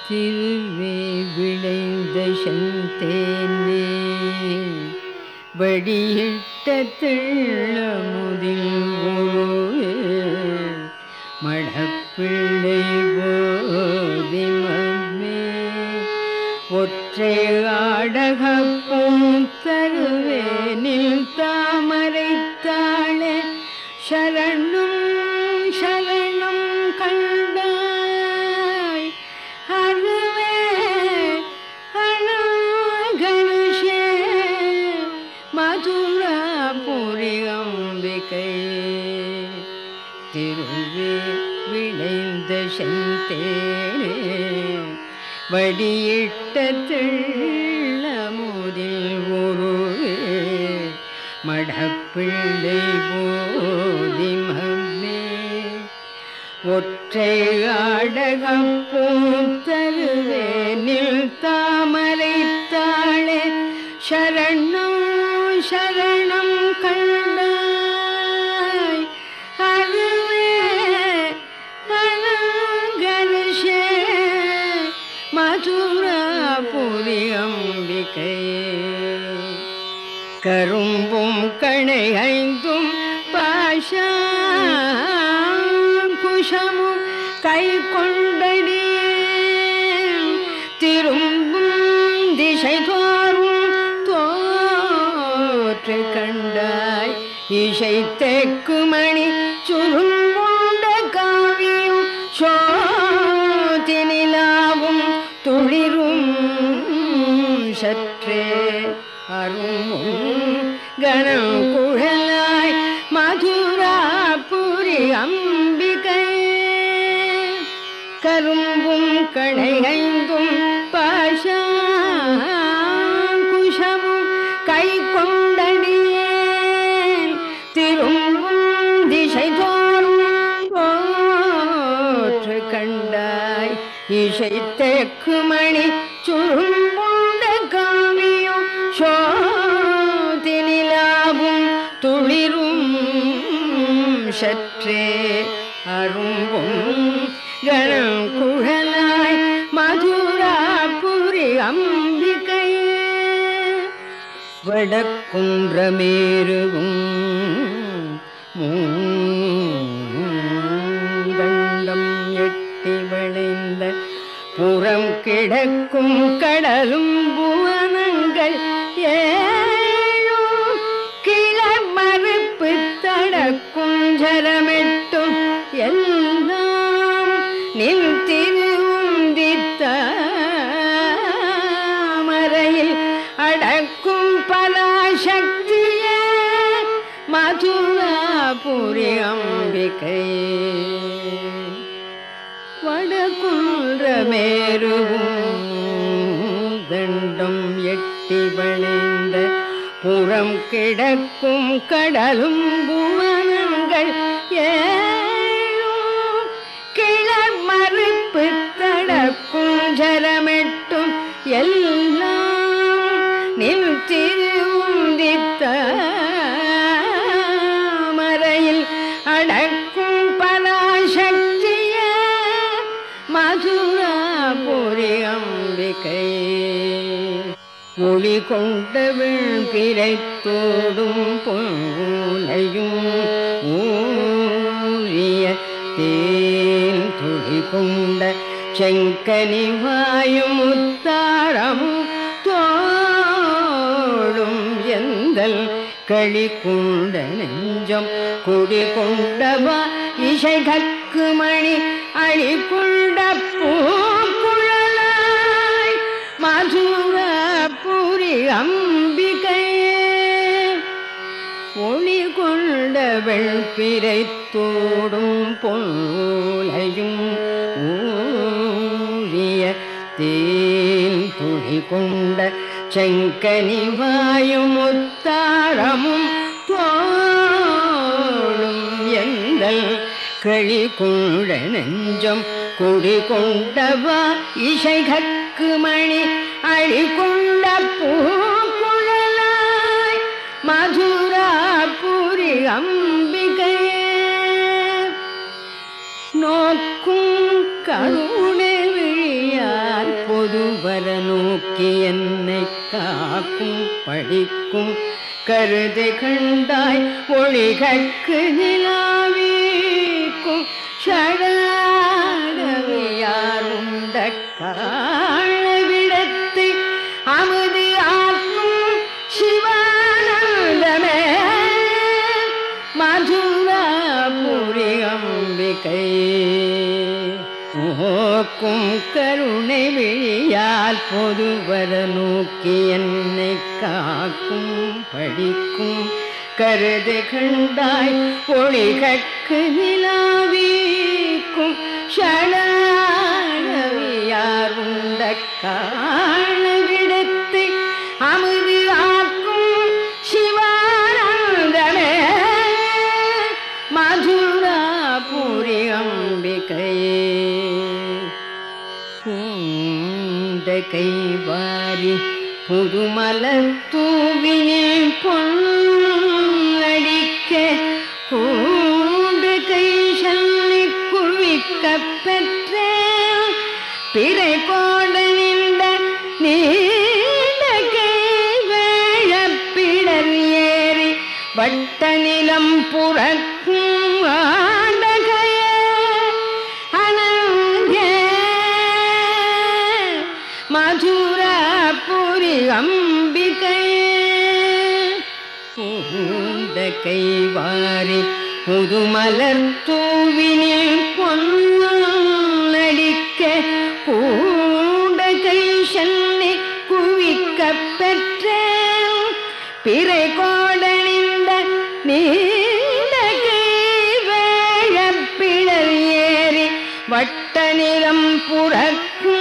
திருவே விளைந்த செந்தேனே வடியிட்ட தெள்ளமுதில் ஒழுவே மடப்பிள்ளை போதிமமே ஒற்றை ஆடகப்பும் தருவேனில் தாமரைத்தாளே சரணம் சரணம் கண்டாய் அருவே அழகனுஷே மதுராபுரி அம்பிகை திருவே விளைந்த செந்தேனே வடியிட்ட தெள்ளமுதில் ஒருவே மடப்பிள்ளை போதிமமே ஒற்றை ஆடகப்பும் தருவேனில் தாமரைத்தாளே சரணம் சரணம் கண்டாய் அருவே அழகனுஷே மதுராபுரி அம்பிகை கரும்பும் கணை ஐந்தும் பாஷாங்குஷமும் கை கொண்டடியே திரும்பும் திசை தோறும் தோற்று கண்டாய் இசை தெற்கு மணி சுருங்குண்ட காவியும் சோதி நிலாவும் துளிரும் சற்றே அருமும் கணம் குழலாய் மதுராபுரி அம்பிகை கரும்பும் கடை ஐந்தும் பாஷாங்குஷமும் கை கொண்டடியே திரும்பும் திசை தோறும் போற்று கண்டாய் இசை தெற்கு மணி சுரும்புண்ட காவியும் சோதி நிலாவும் துளிரும் சற்றே அரும்பும் கணம் குழலாய் மதுராபுரி அம்பிகை வடக்குன்றமேருவும் மூந்தண்டம் எட்டி வளைந்த புறம் கிடக்கும் கடலும் புவனங்கள் ஏழும் கிளமறுப்பு தடக்கும் ஜரமெட்டும் எல்லாம் நின் திருவுந்தித்த மறையில் அடக்கும் பராசக்தியே மதுராபுரி அம்பிகை வடகுன்றமேருவும் தண்டம் எட்டி வளைந்த புறம் கிடக்கும் கடலும் புவனங்கள் ஏழும் கிளமறுப்பு தடக்கும் ஜரமெட்டும் எல்லாம் நின் திருவுந்தித்த மறையில் அடக்கும் பராசக்தியே மதுராபுரி அம்பிகை ஒளி கொண்டவள் பிறைத்தோடும் பொன்னையும் ஊறிய தேன் துளி கொண்ட செங்கனி வாயும் முத்தாரமும் தோடும் எந்தல் களி கொண்ட நெஞ்சம் குடி கொண்டவா இசை கற்கு மணி அழி கொண்ட பூங்குழலாய் மதுராபுரி அம்பிகை ஒளி கொண்டவள் பிறைத்தோடும் போலையும் ஊறிய தேன் துளி கொண்ட செங்கனி வாயும் முத்தாரமும் தோளும் எந்தல் களி கொண்ட நெஞ்சம் குடி கொண்டவா இசை கற்கு மணி அழி கொண்ட பூங்குழலாய் மதுராபுரி அம்பிகை நோக்கும் கருணை விழியார் பொதுவர நோக்கி என்னை காக்கும் படிக்கும் கருதை கண்டாய் ஒளிகற்கு நிலாவிக்கும் ஷடாடவியார் உண்ட காணவிடத்து அமுது ஆக்கும் சிவானந்தமே மதுராபுரி அம்பிகை ஓக்கும் கருணை விழியால் பொதுவர நோக்கி என்னை காக்கும் படிக்கும் கருது கண்டாய் ஒளிகற்கு நிலாவிக்கும் ஷடாடவியார் உண்ட காணவிடத்து அமுது ஆக்கும் சிவானந்தமே மதுராபுரி அம்பிகையே கைவாரி புதுமலர் தூவினில் பொன்னடிக்க கூண்டு கை சல்லி குவிக்க பெற்ற பிறை கோட நின்ற நீண்ட கை வேழப்பிடர் ஏறி வட்ட நிலம் புறக்கும் ஆண்டகைய மதுராபுரி அம்பிகையே பூண்ட கைவாரி புதுமலர் தூவினில் பொன்னடிக்க கூண்ட கை சன்னி குவிக்க பெற்ற பிறை கோடணிந்த நீண்ட கை வேழப்பிடர் ஏறி வட்ட நிலம் புறக்கும்